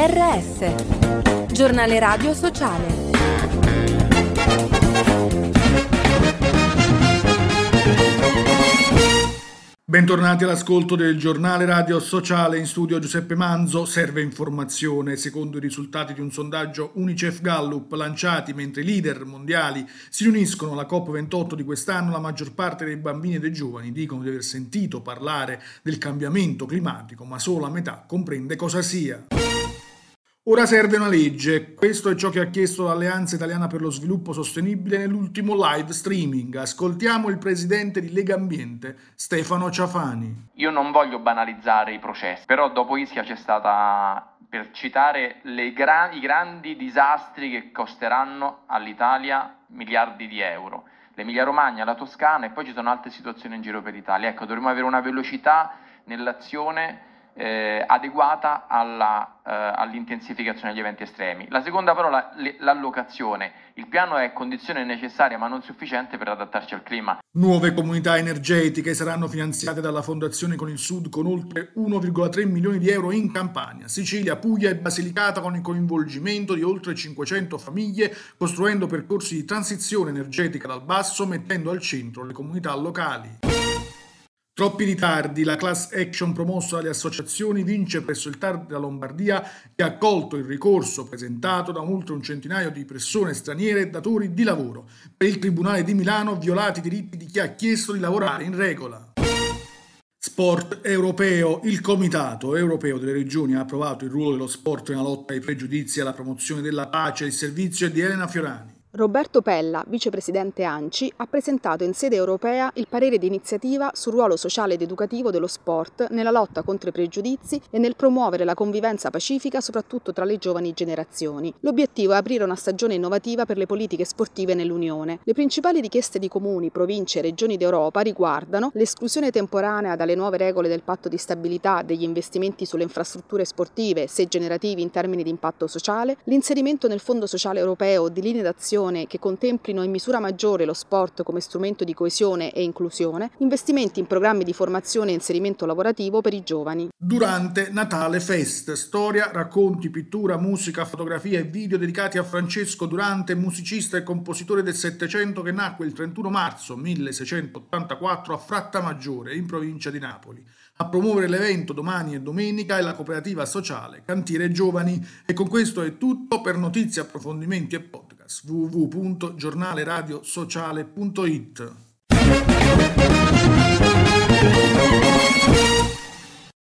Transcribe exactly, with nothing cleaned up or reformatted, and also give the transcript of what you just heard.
R S, giornale radio sociale. Bentornati all'ascolto del giornale radio sociale. In studio Giuseppe Manzo. Serve informazione. Secondo i risultati di un sondaggio Unicef Gallup lanciati mentre i leader mondiali si riuniscono alla COP ventotto di quest'anno, la maggior parte dei bambini e dei giovani dicono di aver sentito parlare del cambiamento climatico, ma solo la metà comprende cosa sia. Ora serve una legge, questo è ciò che ha chiesto l'Alleanza Italiana per lo Sviluppo Sostenibile nell'ultimo live streaming. Ascoltiamo il presidente di Legambiente, Stefano Ciafani. Io non voglio banalizzare i processi, però dopo Ischia c'è stata, per citare, le gra- i grandi disastri che costeranno all'Italia miliardi di euro. L'Emilia Romagna, la Toscana e poi ci sono altre situazioni in giro per l'Italia. Ecco, dovremmo avere una velocità nell'azione Eh, adeguata alla, eh, all'intensificazione degli eventi estremi. La seconda parola, le, l'allocazione. Il piano è condizione necessaria ma non sufficiente per adattarci al clima. Nuove comunità energetiche saranno finanziate dalla Fondazione Con il Sud con oltre uno virgola tre milioni di euro in Campania, Sicilia, Puglia e Basilicata, con il coinvolgimento di oltre cinquecento famiglie, costruendo percorsi di transizione energetica dal basso, mettendo al centro le comunità locali. Troppi ritardi, la class action promossa dalle associazioni vince presso il T A R della Lombardia, che ha accolto il ricorso presentato da oltre un centinaio di persone straniere e datori di lavoro. Per il Tribunale di Milano, violati i diritti di chi ha chiesto di lavorare in regola. Sport europeo. Il Comitato europeo delle regioni ha approvato il ruolo dello sport nella lotta ai pregiudizi e alla promozione della pace. Il servizio è di Elena Fiorani. Roberto Pella, vicepresidente A N C I, ha presentato in sede europea il parere di iniziativa sul ruolo sociale ed educativo dello sport nella lotta contro i pregiudizi e nel promuovere la convivenza pacifica soprattutto tra le giovani generazioni. L'obiettivo è aprire una stagione innovativa per le politiche sportive nell'Unione. Le principali richieste di comuni, province e regioni d'Europa riguardano l'esclusione temporanea dalle nuove regole del patto di stabilità degli investimenti sulle infrastrutture sportive, se generativi in termini di impatto sociale, l'inserimento nel Fondo Sociale Europeo di linee d'azione che contemplino in misura maggiore lo sport come strumento di coesione e inclusione, investimenti in programmi di formazione e inserimento lavorativo per i giovani. Durante Natale Fest, storia, racconti, pittura, musica, fotografia e video dedicati a Francesco Durante, musicista e compositore del Settecento che nacque il trentuno marzo milleseicentottantaquattro a Frattamaggiore, in provincia di Napoli. A promuovere l'evento domani e domenica è la cooperativa sociale Cantiere Giovani. E con questo è tutto. Per notizie, approfondimenti e podcast w w w punto giornale radio sociale punto it.